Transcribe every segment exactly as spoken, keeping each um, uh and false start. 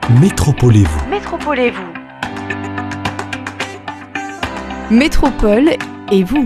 Métropolez-vous. Métropolez-vous. Métropole et vous.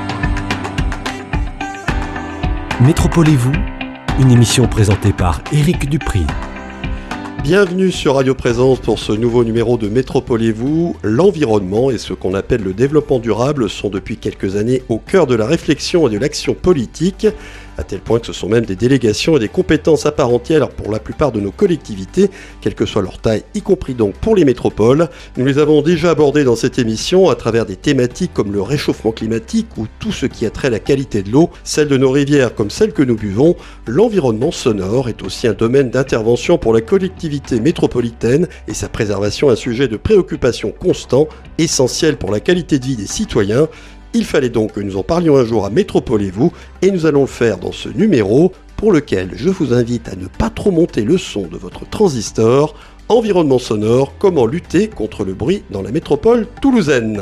Métropolez-vous, une émission présentée par Éric Dupri. Bienvenue sur Radio Présence pour ce nouveau numéro de Métropolez-vous. L'environnement et ce qu'on appelle le développement durable sont depuis quelques années au cœur de la réflexion et de l'action politique, à tel point que ce sont même des délégations et des compétences à part entière pour la plupart de nos collectivités, quelle que soit leur taille, y compris donc pour les métropoles. Nous les avons déjà abordées dans cette émission à travers des thématiques comme le réchauffement climatique ou tout ce qui a trait à la qualité de l'eau, celle de nos rivières comme celle que nous buvons. L'environnement sonore est aussi un domaine d'intervention pour la collectivité métropolitaine et sa préservation un sujet de préoccupation constant, essentiel pour la qualité de vie des citoyens. Il fallait donc que nous en parlions un jour à Métropolez-vous et nous allons le faire dans ce numéro pour lequel je vous invite à ne pas trop monter le son de votre transistor. Environnement sonore, comment lutter contre le bruit dans la métropole toulousaine.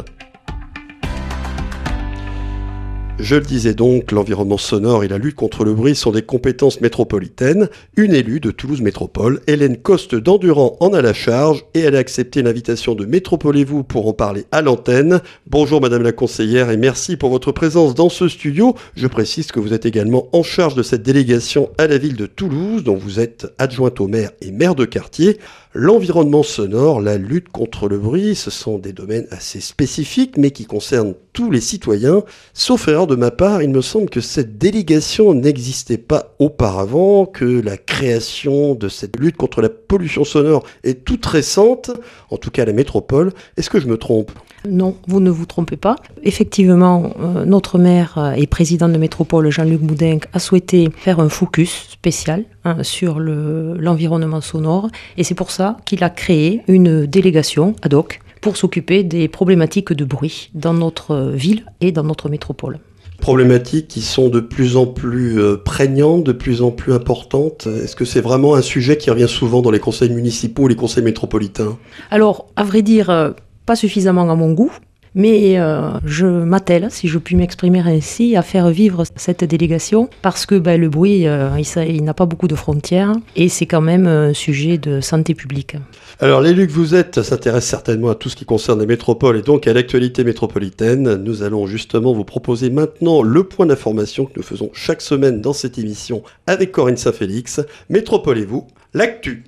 Je le disais donc, l'environnement sonore et la lutte contre le bruit sont des compétences métropolitaines. Une élue de Toulouse Métropole, Hélène Coste d'Endurant, en a la charge et elle a accepté l'invitation de Métropolez-vous pour en parler à l'antenne. Bonjour Madame la conseillère et merci pour votre présence dans ce studio. Je précise que vous êtes également en charge de cette délégation à la ville de Toulouse, dont vous êtes adjointe au maire et maire de quartier. L'environnement sonore, la lutte contre le bruit, ce sont des domaines assez spécifiques mais qui concernent tous les citoyens. Sauf erreur de ma part, il me semble que cette délégation n'existait pas auparavant, que la création de cette lutte contre la pollution sonore est toute récente, en tout cas à la métropole. Est-ce que je me trompe ? Non, vous ne vous trompez pas. Effectivement, euh, notre maire et président de métropole, Jean-Luc Boudin, a souhaité faire un focus spécial hein, sur le, l'environnement sonore. Et c'est pour ça qu'il a créé une délégation ad hoc pour s'occuper des problématiques de bruit dans notre ville et dans notre métropole. Problématiques qui sont de plus en plus euh, prégnantes, de plus en plus importantes. Est-ce que c'est vraiment un sujet qui revient souvent dans les conseils municipaux ou les conseils métropolitains ? Alors, à vrai dire, euh, pas suffisamment à mon goût, mais euh, je m'attelle, si je puis m'exprimer ainsi, à faire vivre cette délégation parce que ben, le bruit, euh, il, il n'a pas beaucoup de frontières et c'est quand même un sujet de santé publique. Alors l'élu que vous êtes s'intéresse certainement à tout ce qui concerne les métropoles et donc à l'actualité métropolitaine. Nous allons justement vous proposer maintenant le point d'information que nous faisons chaque semaine dans cette émission avec Corinne Saint-Félix. Métropolez-vous, l'actu.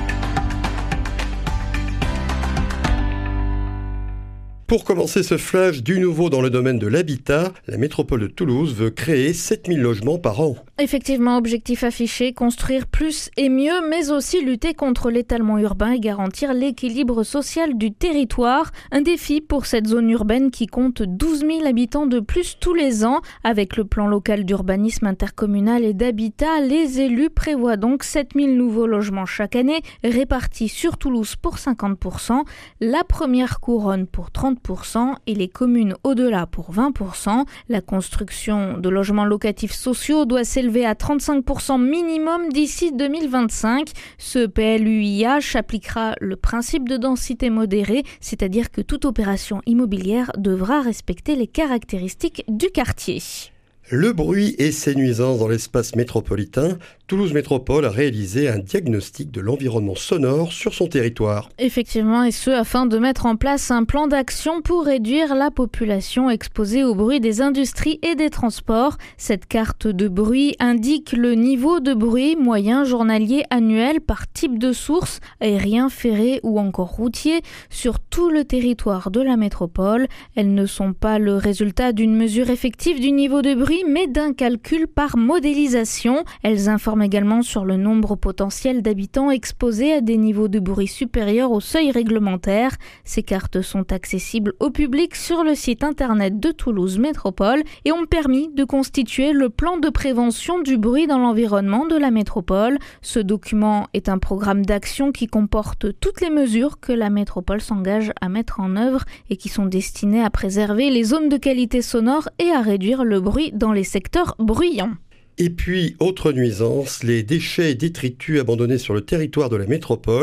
Pour commencer ce flash du nouveau dans le domaine de l'habitat, la métropole de Toulouse veut créer sept mille logements par an. Effectivement, objectif affiché, construire plus et mieux, mais aussi lutter contre l'étalement urbain et garantir l'équilibre social du territoire. Un défi pour cette zone urbaine qui compte douze mille habitants de plus tous les ans. Avec le plan local d'urbanisme intercommunal et d'habitat, les élus prévoient donc sept mille nouveaux logements chaque année, répartis sur Toulouse pour cinquante pour cent, la première couronne pour trente pour cent et les communes au-delà pour vingt pour cent. La construction de logements locatifs sociaux doit s'élever à trente-cinq pour cent minimum d'ici deux mille vingt-cinq. Ce P L U I H appliquera le principe de densité modérée, c'est-à-dire que toute opération immobilière devra respecter les caractéristiques du quartier. Le bruit et ses nuisances dans l'espace métropolitain, Toulouse Métropole a réalisé un diagnostic de l'environnement sonore sur son territoire. Effectivement, et ce afin de mettre en place un plan d'action pour réduire la population exposée au bruit des industries et des transports. Cette carte de bruit indique le niveau de bruit moyen journalier annuel par type de source, aérien, ferré ou encore routier, sur tout le territoire de la métropole. Elles ne sont pas le résultat d'une mesure effective du niveau de bruit, mais d'un calcul par modélisation. Elles informent également sur le nombre potentiel d'habitants exposés à des niveaux de bruit supérieurs au seuil réglementaire. Ces cartes sont accessibles au public sur le site internet de Toulouse Métropole et ont permis de constituer le plan de prévention du bruit dans l'environnement de la métropole. Ce document est un programme d'action qui comporte toutes les mesures que la métropole s'engage à mettre en œuvre et qui sont destinées à préserver les zones de qualité sonore et à réduire le bruit dans les secteurs bruyants. Et puis, autre nuisance, les déchets et détritus abandonnés sur le territoire de la métropole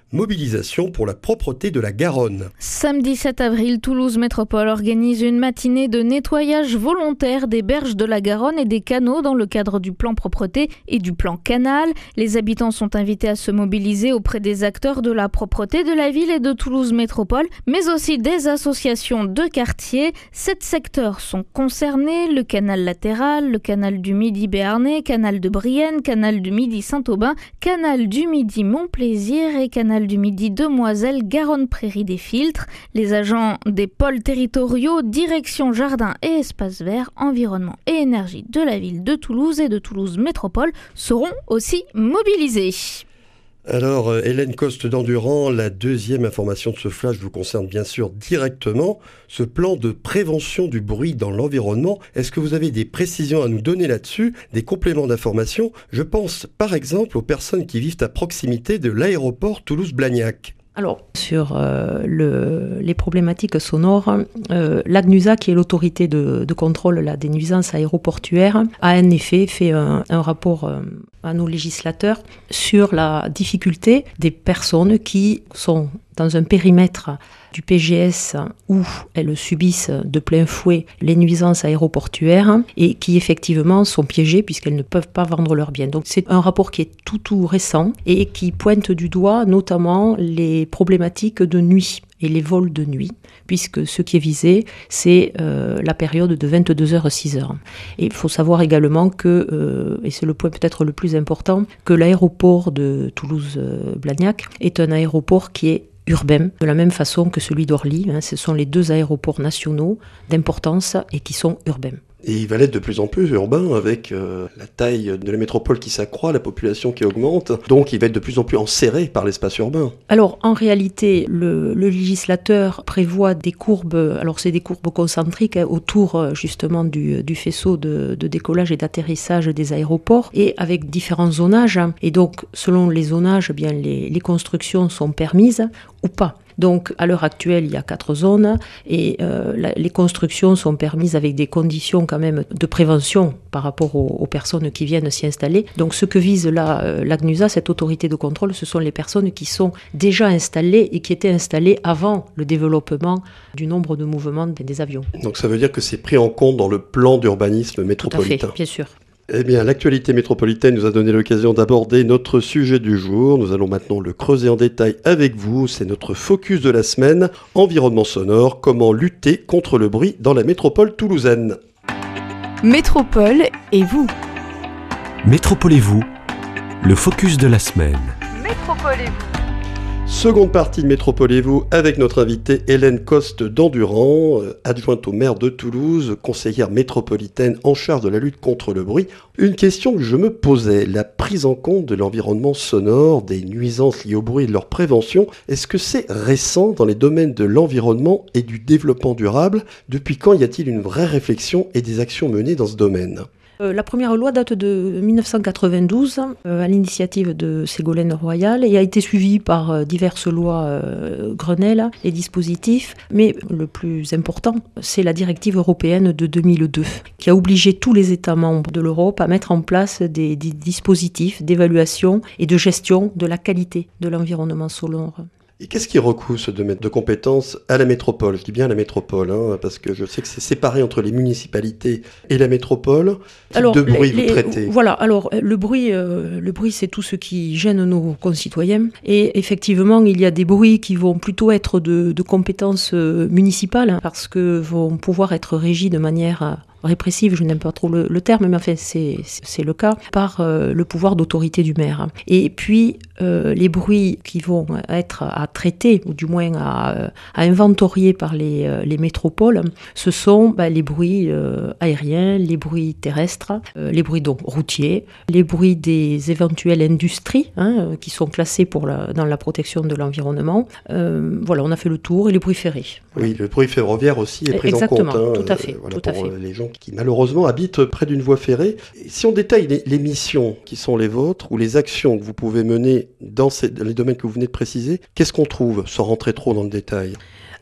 Mobilisation pour la propreté de la Garonne. Samedi sept avril, Toulouse Métropole organise une matinée de nettoyage volontaire des berges de la Garonne et des canaux dans le cadre du plan propreté et du plan canal. Les habitants sont invités à se mobiliser auprès des acteurs de la propreté de la ville et de Toulouse Métropole, mais aussi des associations de quartier. Sept secteurs sont concernés, le canal latéral, le canal du Midi béarnais, canal de Brienne, canal du Midi Saint-Aubin, canal du Midi Montplaisir et canal du Midi Demoiselle, Garonne Prairie des Filtres. Les agents des pôles territoriaux, direction jardin et espaces verts, environnement et énergie de la ville de Toulouse et de Toulouse Métropole seront aussi mobilisés. Alors, Hélène Coste d'Endurant, la deuxième information de ce flash vous concerne bien sûr directement. Ce plan de prévention du bruit dans l'environnement, est-ce que vous avez des précisions à nous donner là-dessus, des compléments d'information? Je pense par exemple aux personnes qui vivent à proximité de l'aéroport Toulouse-Blagnac. Alors, sur euh, le, les problématiques sonores, euh, l'AGNUSA, qui est l'autorité de, de contrôle là, des nuisances aéroportuaires, a en effet fait un, un rapport euh, à nos législateurs sur la difficulté des personnes qui sont dans un périmètre du P G S où elles subissent de plein fouet les nuisances aéroportuaires et qui effectivement sont piégées puisqu'elles ne peuvent pas vendre leurs biens. Donc c'est un rapport qui est tout tout récent et qui pointe du doigt notamment les problématiques de nuit et les vols de nuit, puisque ce qui est visé, c'est euh, la période de vingt-deux heures à six heures. Et il faut savoir également que, euh, et c'est le point peut-être le plus important, que l'aéroport de Toulouse-Blagnac est un aéroport qui est urbain, de la même façon que celui d'Orly. Hein, ce sont les deux aéroports nationaux d'importance et qui sont urbains. Et il va l'être de plus en plus urbain avec euh, la taille de la métropole qui s'accroît, la population qui augmente. Donc il va être de plus en plus enserré par l'espace urbain. Alors en réalité, le, le législateur prévoit des courbes, alors c'est des courbes concentriques hein, autour justement du, du faisceau de, de décollage et d'atterrissage des aéroports et avec différents zonages. Et donc selon les zonages, eh bien, les, les constructions sont permises ou pas. Donc, à l'heure actuelle, il y a quatre zones et euh, la, les constructions sont permises avec des conditions quand même de prévention par rapport aux, aux personnes qui viennent s'y installer. Donc, ce que vise là, euh, l'AGNUSA, cette autorité de contrôle, ce sont les personnes qui sont déjà installées et qui étaient installées avant le développement du nombre de mouvements des avions. Donc, ça veut dire que c'est pris en compte dans le plan d'urbanisme métropolitain. Tout à fait, bien sûr. Eh bien, l'actualité métropolitaine nous a donné l'occasion d'aborder notre sujet du jour. Nous allons maintenant le creuser en détail avec vous. C'est notre focus de la semaine, environnement sonore, comment lutter contre le bruit dans la métropole toulousaine. Métropole et vous. Métropole et vous, le focus de la semaine. Métropole et vous. Seconde partie de Métropole et vous avec notre invitée Hélène Coste d'Endurant, adjointe au maire de Toulouse, conseillère métropolitaine en charge de la lutte contre le bruit. Une question que je me posais, la prise en compte de l'environnement sonore, des nuisances liées au bruit et de leur prévention, est-ce que c'est récent dans les domaines de l'environnement et du développement durable? Depuis quand y a-t-il une vraie réflexion et des actions menées dans ce domaine ? Euh, la première loi date de mille neuf cent quatre-vingt-douze, euh, à l'initiative de Ségolène Royal, et a été suivie par euh, diverses lois euh, Grenelle et dispositifs. Mais le plus important, c'est la directive européenne de deux mille deux, qui a obligé tous les États membres de l'Europe à mettre en place des, des dispositifs d'évaluation et de gestion de la qualité de l'environnement sonore. Et qu'est-ce qui recouvre ce domaine de compétences à la métropole? Je dis bien la métropole, hein, parce que je sais que c'est séparé entre les municipalités et la métropole. Quel alors, de bruit les, vous traitez? Voilà, alors le bruit, euh, le bruit, c'est tout ce qui gêne nos concitoyens. Et effectivement, il y a des bruits qui vont plutôt être de, de compétences municipales, hein, parce que vont pouvoir être régis de manière répressive, je n'aime pas trop le, le terme, mais enfin c'est, c'est le cas, par euh, le pouvoir d'autorité du maire. Et puis, euh, les bruits qui vont être à traiter, ou du moins à, à inventorier par les, les métropoles, ce sont bah, les bruits euh, aériens, les bruits terrestres, euh, les bruits donc routiers, les bruits des éventuelles industries, hein, qui sont classées pour la, dans la protection de l'environnement. Euh, voilà, on a fait le tour, et les bruits ferrés. Oui, le bruit ferroviaire aussi est pris Exactement, en compte. Hein, tout à fait. Euh, voilà, tout à pour fait. les gens qui malheureusement habitent près d'une voie ferrée. Et si on détaille les, les missions qui sont les vôtres ou les actions que vous pouvez mener dans, ces, dans les domaines que vous venez de préciser, qu'est-ce qu'on trouve sans rentrer trop dans le détail ?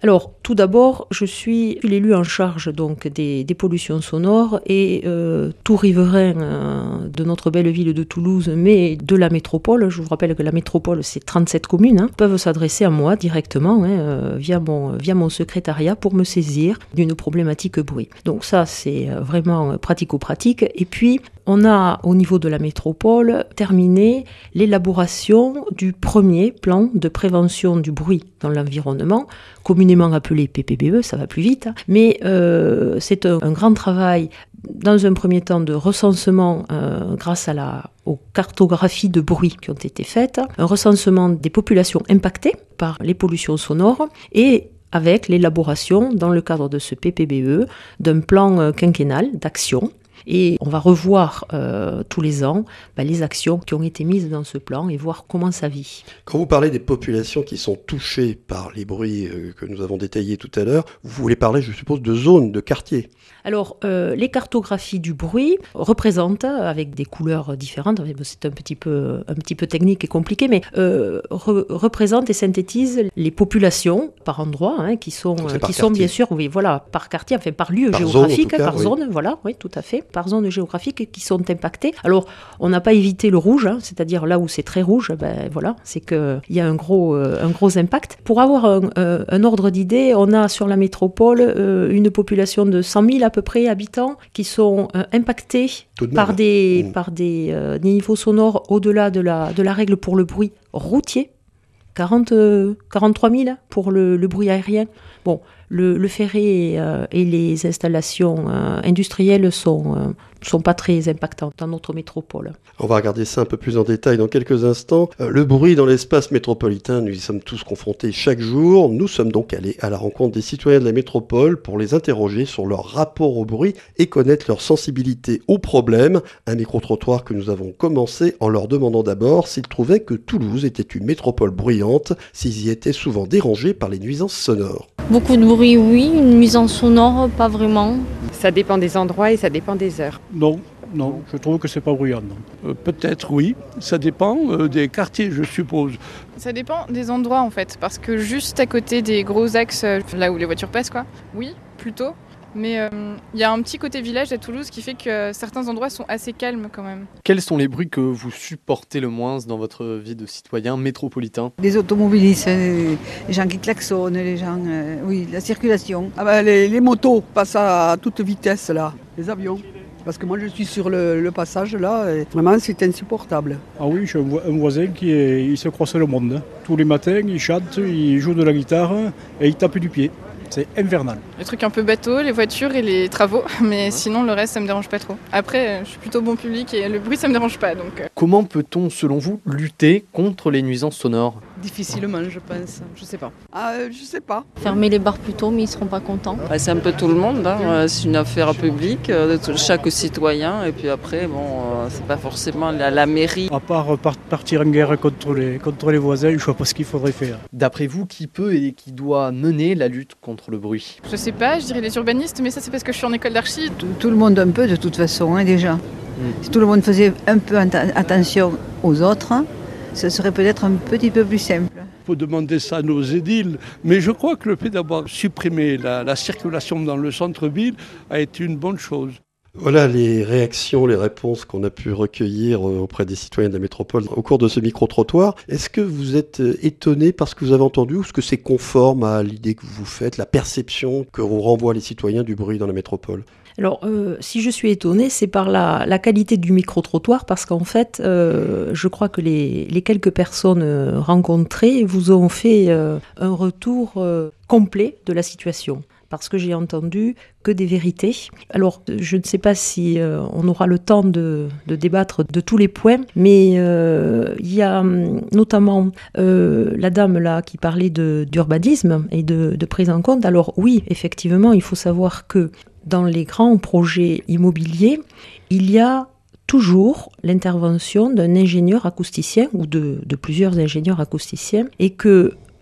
Alors, tout d'abord, je suis l'élu en charge donc des, des pollutions sonores et euh, tout riverain euh, de notre belle ville de Toulouse, mais de la métropole, je vous rappelle que la métropole c'est trente-sept communes, hein, peuvent s'adresser à moi directement hein, euh, via, mon, via mon secrétariat pour me saisir d'une problématique bruit. Donc ça, c'est vraiment pratico-pratique. Et puis, on a, au niveau de la métropole, terminé l'élaboration du premier plan de prévention du bruit dans l'environnement, communément appelé P P B E, ça va plus vite, hein. mais euh, c'est un, un grand travail, dans un premier temps, de recensement euh, grâce à la, aux cartographies de bruit qui ont été faites, un recensement des populations impactées par les pollutions sonores et avec l'élaboration, dans le cadre de ce P P B E, d'un plan quinquennal d'action. Et on va revoir euh, tous les ans bah, les actions qui ont été mises dans ce plan et voir comment ça vit. Quand vous parlez des populations qui sont touchées par les bruits euh, que nous avons détaillés tout à l'heure, vous voulez parler, je suppose, de zones, de quartiers. Alors, euh, les cartographies du bruit représentent, avec des couleurs différentes, c'est un petit peu, un petit peu technique et compliqué, mais euh, re- représentent et synthétisent les populations par endroit, hein, qui sont, qui quartier. sont bien sûr, oui, voilà, par quartier, enfin par lieu par géographique, zone, cas, par oui. zone, voilà, oui, tout à fait, par zone géographique qui sont impactées. Alors, on n'a pas évité le rouge, hein, c'est-à-dire là où c'est très rouge, ben voilà, c'est qu'il y a un gros, euh, un gros impact. Pour avoir un, euh, un ordre d'idée, on a sur la métropole euh, une population de cent mille à peu près habitants qui sont euh, impactés par des, mmh. par des, euh, des niveaux sonores au-delà de la, de la règle pour le bruit routier. quarante, euh, quarante-trois mille pour le, le bruit aérien. Bon, le, le ferré et, euh, et les installations euh, industrielles sont, euh, sont pas très impactantes dans notre métropole. On va regarder ça un peu plus en détail dans quelques instants. Euh, le bruit dans l'espace métropolitain, nous y sommes tous confrontés chaque jour. Nous sommes donc allés à la rencontre des citoyens de la métropole pour les interroger sur leur rapport au bruit et connaître leur sensibilité au problème. Un micro-trottoir que nous avons commencé en leur demandant d'abord s'ils trouvaient que Toulouse était une métropole bruyante, s'ils y étaient souvent dérangés par les nuisances sonores. Beaucoup de bruit, oui. Une nuisance sonore, pas vraiment. Ça dépend des endroits et ça dépend des heures. Non, non, je trouve que c'est pas bruyant. Euh, peut-être oui, ça dépend euh, des quartiers, je suppose. Ça dépend des endroits en fait, parce que juste à côté des gros axes, euh, là où les voitures passent, quoi, oui, plutôt. Mais il euh, y a un petit côté village à Toulouse qui fait que euh, certains endroits sont assez calmes quand même. Quels sont les bruits que vous supportez le moins dans votre vie de citoyen métropolitain ? Les automobilistes, les gens qui klaxonnent, les gens, euh, oui, la circulation. Ah ben, les, les motos passent à toute vitesse là, les avions. Parce que moi je suis sur le, le passage là, et vraiment c'est insupportable. Ah oui, j'ai un, vo- un voisin qui est, il se croise le monde. Tous les matins, il chante, il joue de la guitare et il tape du pied. C'est infernal. Les trucs un peu bateaux, les voitures et les travaux, mais sinon le reste ça me dérange pas trop. Après, je suis plutôt bon public et le bruit ça me dérange pas donc. Comment peut-on, selon vous, lutter contre les nuisances sonores ? Difficilement, je pense. Je sais pas. Ah, euh, je sais pas. Fermer les bars plus tôt, mais ils seront pas contents. Bah, c'est un peu tout le monde, hein. C'est une affaire publique de chaque citoyen. Et puis après, bon, euh, c'est pas forcément la, la mairie. À part par- partir en guerre contre les, contre les voisins, je vois pas ce qu'il faudrait faire. D'après vous, qui peut et qui doit mener la lutte contre le bruit ? Je sais pas, je dirais les urbanistes, mais ça c'est parce que je suis en école d'archi. Tout, tout le monde un peu de toute façon, hein, déjà. Mm. Si tout le monde faisait un peu att- attention aux autres, hein, ce serait peut-être un petit peu plus simple. Il faut demander ça à nos édiles, mais je crois que le fait d'avoir supprimé la, la circulation dans le centre-ville a été une bonne chose. Voilà les réactions, les réponses qu'on a pu recueillir auprès des citoyens de la métropole au cours de ce micro-trottoir. Est-ce que vous êtes étonné par ce que vous avez entendu ou est-ce que c'est conforme à l'idée que vous faites, la perception que vous renvoient les citoyens du bruit dans la métropole ? Alors, euh, si je suis étonnée, c'est par la, la qualité du micro-trottoir, parce qu'en fait, euh, je crois que les, les quelques personnes rencontrées vous ont fait euh, un retour euh, complet de la situation. Parce que j'ai entendu que des vérités. Alors, je ne sais pas si euh, on aura le temps de, de débattre de tous les points, mais euh, il y a notamment euh, la dame là qui parlait de, d'urbanisme et de, de prise en compte. Alors oui, effectivement, il faut savoir que dans les grands projets immobiliers, il y a toujours l'intervention d'un ingénieur acousticien ou de, de plusieurs ingénieurs acousticiens et que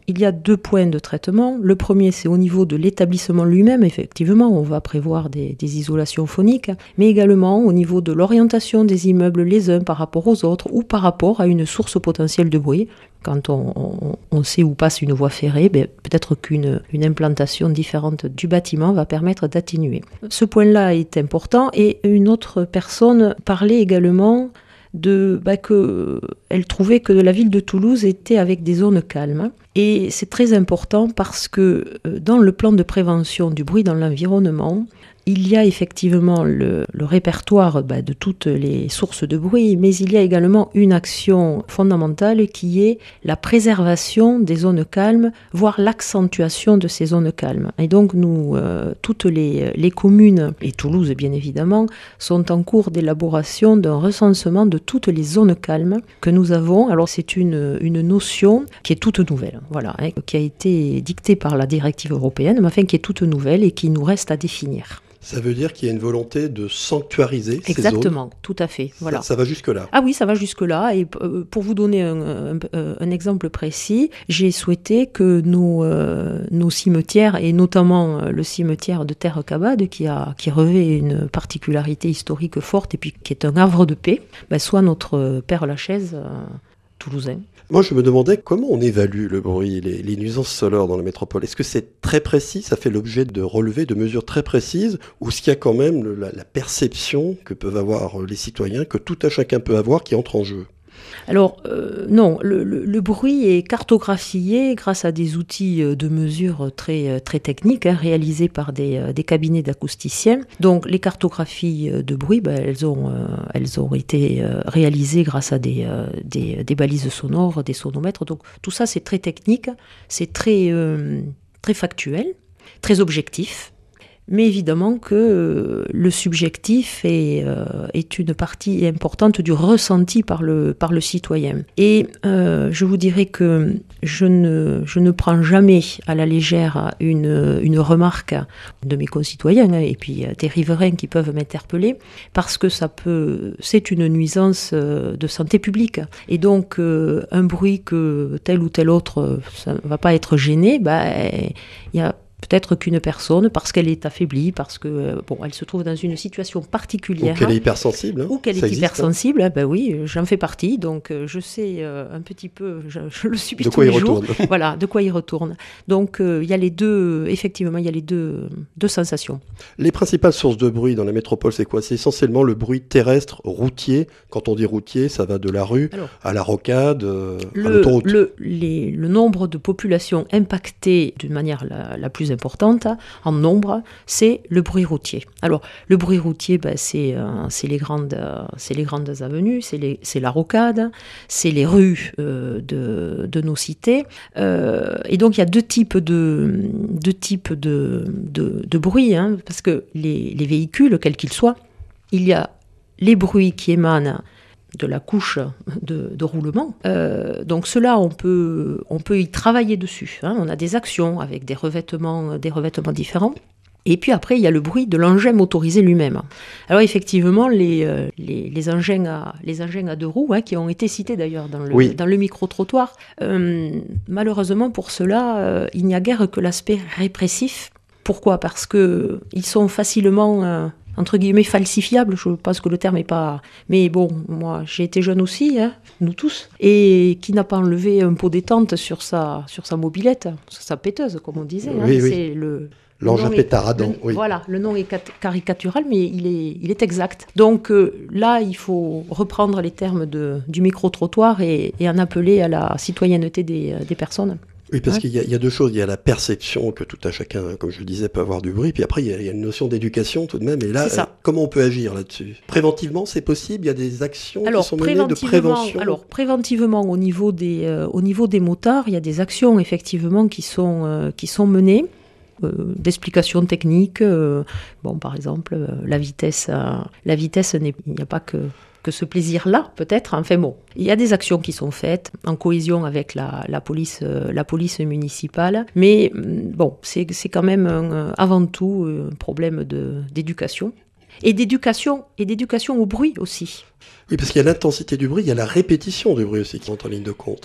il y a deux points de traitement. Le premier, c'est au niveau de l'établissement lui-même. Effectivement, on va prévoir des, des isolations phoniques, mais également au niveau de l'orientation des immeubles les uns par rapport aux autres ou par rapport à une source potentielle de bruit. Quand on, on, on sait où passe une voie ferrée, ben, peut-être qu'une une implantation différente du bâtiment va permettre d'atténuer. Ce point-là est important. Et une autre personne parlait également de, bah, que elle trouvait que la ville de Toulouse était avec des zones calmes. Et c'est très important parce que dans le plan de prévention du bruit dans l'environnement, il y a effectivement le, le répertoire bah, de toutes les sources de bruit, mais il y a également une action fondamentale qui est la préservation des zones calmes, voire l'accentuation de ces zones calmes. Et donc nous, euh, toutes les, les communes, et Toulouse bien évidemment, sont en cours d'élaboration d'un recensement de toutes les zones calmes que nous avons. Alors c'est une, une notion qui est toute nouvelle, voilà, hein, qui a été dictée par la directive européenne, mais enfin qui est toute nouvelle et qui nous reste à définir. Ça veut dire qu'il y a une volonté de sanctuariser ces zones. Exactement, tout à fait. Voilà. Ça, ça va jusque-là. Ah oui, ça va jusque-là. Et pour vous donner un, un, un exemple précis, j'ai souhaité que nos, euh, nos cimetières, et notamment le cimetière de Terre-Cabade, qui, a, qui revêt une particularité historique forte et puis qui est un havre de paix, ben, soit notre Père-Lachaise euh, toulousain. Moi, je me demandais comment on évalue le bruit, les, les nuisances sonores dans la métropole. Est-ce que c'est très précis, ça fait l'objet de relevés, de mesures très précises, ou est-ce qu'il y a quand même le, la, la perception que peuvent avoir les citoyens, que tout à chacun peut avoir, qui entre en jeu ? Alors euh, non, le, le, le bruit est cartographié grâce à des outils de mesure très, très techniques, hein, réalisés par des, des cabinets d'acousticiens. Donc les cartographies de bruit, ben, elles, ont, euh, elles ont été euh, réalisées grâce à des, euh, des, des balises sonores, des sonomètres. Donc tout ça c'est très technique, c'est très, euh, très factuel, très objectif. Mais évidemment que euh, le subjectif est, euh, est une partie importante du ressenti par le, par le citoyen. Et euh, je vous dirais que je ne, je ne prends jamais à la légère une, une remarque de mes concitoyens, hein, et puis des riverains qui peuvent m'interpeller, parce que ça peut, c'est une nuisance de santé publique. Et donc euh, un bruit que tel ou tel autre ça ne va pas être gêné, bah, il y a peut-être qu'une personne, parce qu'elle est affaiblie, parce que bon, elle se trouve dans une situation particulière. Ou qu'elle est hypersensible. Hein, ou qu'elle est existe, hypersensible, hein. Ben oui, j'en fais partie, donc je sais euh, un petit peu, je, je le subis tous les jours. Voilà, de quoi il retourne. Donc il euh, y a les deux, effectivement, il y a les deux, deux sensations. Les principales sources de bruit dans la métropole, c'est quoi ? C'est essentiellement le bruit terrestre, routier. Quand on dit routier, ça va de la rue Alors, à la rocade, euh, le, à l'autoroute. Le, les, le nombre de populations impactées d'une manière la, la plus importante en nombre, c'est le bruit routier. Alors, le bruit routier, ben, c'est, euh, c'est, les grandes, euh, c'est les grandes avenues, c'est, les, c'est la rocade, c'est les rues euh, de, de nos cités. Euh, et donc, il y a deux types de, deux types de, de, de bruit, hein, parce que les, les véhicules, quels qu'ils soient, il y a les bruits qui émanent de la couche de, de roulement. Euh, donc cela, on peut, on peut y travailler dessus. Hein. On a des actions avec des revêtements, des revêtements différents. Et puis après, il y a le bruit de l'engin motorisé lui-même. Alors effectivement, les, euh, les, les, engins, à, les engins à deux roues, hein, qui ont été cités d'ailleurs dans le, oui. dans le micro-trottoir, euh, malheureusement pour cela, euh, il n'y a guère que l'aspect répressif. Pourquoi ? Parce qu'ils sont facilement... Euh, entre guillemets falsifiable, je pense que le terme n'est pas... Mais bon, moi, j'ai été jeune aussi, hein, nous tous, et qui n'a pas enlevé un pot détente sur sa, sur sa mobilette, sur sa péteuse, comme on disait. Oui, hein, oui. C'est le... L'engin pétaradant, oui. Voilà, le nom est caricatural, mais il est, il est exact. Donc euh, là, il faut reprendre les termes de, du micro-trottoir et, et en appeler à la citoyenneté des, des personnes. Oui, parce ouais. qu'il y a, il y a deux choses. Il y a la perception que tout à chacun, comme je le disais, peut avoir du bruit. Puis après, il y a, il y a une notion d'éducation tout de même. Et là, euh, comment on peut agir là-dessus ? Préventivement, c'est possible ? Il y a des actions alors, qui sont menées de prévention ? Alors, préventivement, au niveau des, euh, au niveau des motards, il y a des actions, effectivement, qui sont, euh, qui sont menées. Euh, d'explications techniques. Euh, bon, par exemple, euh, la vitesse, euh, la vitesse, n'est, il n'y a pas que... que ce plaisir-là, peut-être. Enfin bon, il y a des actions qui sont faites en cohésion avec la, la, police, euh, la police municipale, mais bon, c'est, c'est quand même un, avant tout un problème de, d'éducation. Et d'éducation, et d'éducation au bruit aussi. Oui, parce qu'il y a l'intensité du bruit, il y a la répétition du bruit aussi qui entre en ligne de compte.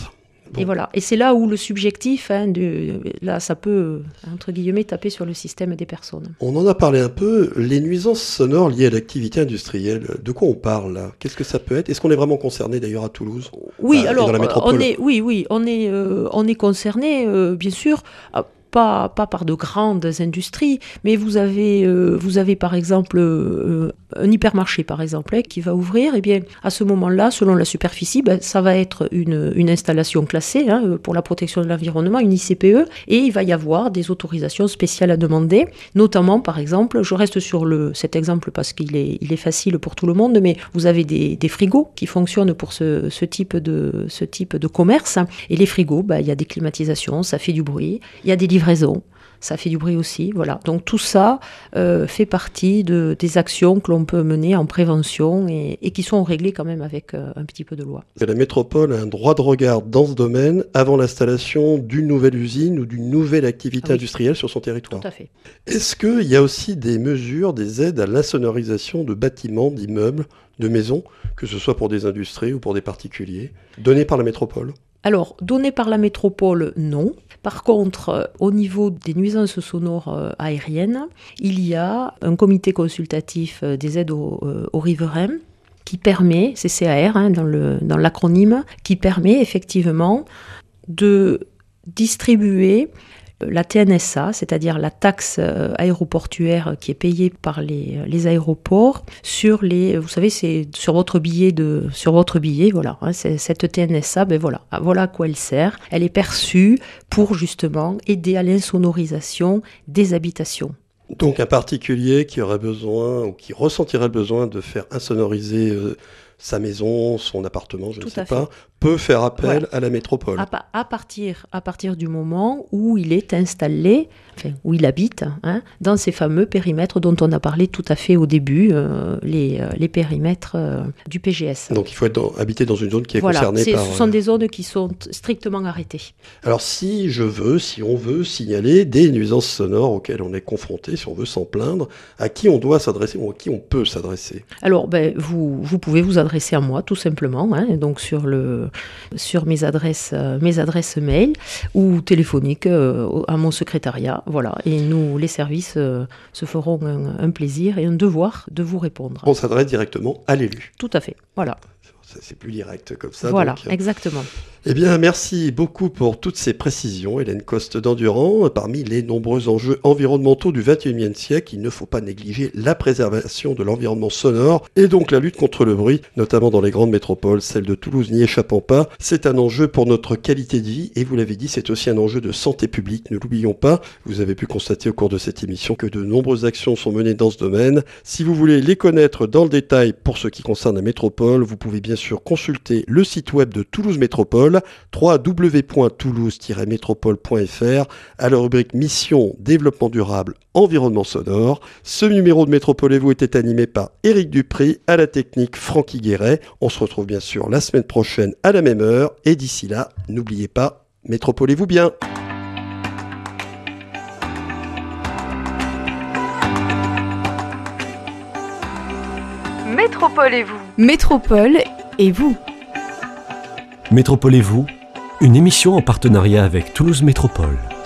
Bon. Et voilà. Et c'est là où le subjectif, hein, de, là, ça peut, entre guillemets, taper sur le système des personnes. On en a parlé un peu, les nuisances sonores liées à l'activité industrielle. De quoi on parle là? Qu'est-ce que ça peut être? Est-ce qu'on est vraiment concerné d'ailleurs à Toulouse? Oui, enfin, alors, dans la métropole. on est, oui, oui, on est, euh, on est concerné, euh, bien sûr. Pas, pas par de grandes industries, mais vous avez, euh, vous avez par exemple euh, un hypermarché par exemple hein, qui va ouvrir, et bien à ce moment-là, selon la superficie, ben, ça va être une, une installation classée hein, pour la protection de l'environnement, une I C P E, et il va y avoir des autorisations spéciales à demander, notamment par exemple, je reste sur le, cet exemple parce qu'il est, il est facile pour tout le monde, mais vous avez des, des frigos qui fonctionnent pour ce, ce, type de, ce type de commerce, et les frigos, ben, il y a des climatisations, ça fait du bruit, il y a des livraison, ça fait du bruit aussi, voilà. Donc tout ça euh, fait partie de, des actions que l'on peut mener en prévention et, et qui sont réglées quand même avec euh, un petit peu de loi. La métropole a un droit de regard dans ce domaine avant l'installation d'une nouvelle usine ou d'une nouvelle activité ah oui. industrielle sur son territoire. Tout à fait. Est-ce qu'il y a aussi des mesures, des aides à l'insonorisation de bâtiments, d'immeubles, de maisons, que ce soit pour des industries ou pour des particuliers, données par la métropole ? Alors, donné par la métropole, non. Par contre, euh, au niveau des nuisances sonores euh, aériennes, il y a un comité consultatif euh, des aides aux, euh, aux riverains qui permet, c'est C A R hein, dans, le, dans l'acronyme, qui permet effectivement de distribuer la T N S A, c'est-à-dire la taxe aéroportuaire qui est payée par les, les aéroports sur les, vous savez, c'est sur votre billet de, sur votre billet, voilà, hein, c'est, cette T N S A, ben voilà, voilà à quoi elle sert. Elle est perçue pour justement aider à l'insonorisation des habitations. Donc un particulier qui aurait besoin ou qui ressentirait le besoin de faire insonoriser euh, sa maison, son appartement, je Tout ne sais pas, peut faire appel ouais. à la métropole. À, à, partir, à partir du moment où il est installé, enfin, où il habite, hein, dans ces fameux périmètres dont on a parlé tout à fait au début, euh, les, les périmètres euh, du P G S. Donc il faut être dans, habiter dans une zone qui est voilà, concernée c'est, par... ce sont des zones qui sont strictement arrêtées. Alors si je veux, si on veut signaler des nuisances sonores auxquelles on est confronté, si on veut s'en plaindre, à qui on doit s'adresser ou à qui on peut s'adresser? Alors ben, vous, vous pouvez vous adresser à moi tout simplement, hein, donc sur le sur mes adresses, euh, mes adresses mail ou téléphoniques euh, à mon secrétariat. Voilà. Et nous, les services, euh, se feront un, un plaisir et un devoir de vous répondre. On s'adresse directement à l'élu. Tout à fait. Voilà. C'est plus direct comme ça. Voilà, donc. exactement. Eh bien, merci beaucoup pour toutes ces précisions, Hélène Coste d'Endurant. Parmi les nombreux enjeux environnementaux du vingt et unième siècle, il ne faut pas négliger la préservation de l'environnement sonore et donc la lutte contre le bruit, notamment dans les grandes métropoles, celle de Toulouse n'y échappant pas. C'est un enjeu pour notre qualité de vie et vous l'avez dit, c'est aussi un enjeu de santé publique, ne l'oublions pas. Vous avez pu constater au cours de cette émission que de nombreuses actions sont menées dans ce domaine. Si vous voulez les connaître dans le détail pour ce qui concerne la métropole, vous pouvez bien sûr consulter le site web de Toulouse Métropole, w w w point toulouse tiret métropole point f r, à la rubrique Mission, Développement durable, Environnement sonore. Ce numéro de Métropolez-vous était animé par Éric Dupri, à la technique Francky Guéret. On se retrouve bien sûr la semaine prochaine à la même heure, et d'ici là, n'oubliez pas, métropolez-vous bien. Métropolez-vous. Métropole et vous. Métropolez-vous, une émission en partenariat avec Toulouse Métropole.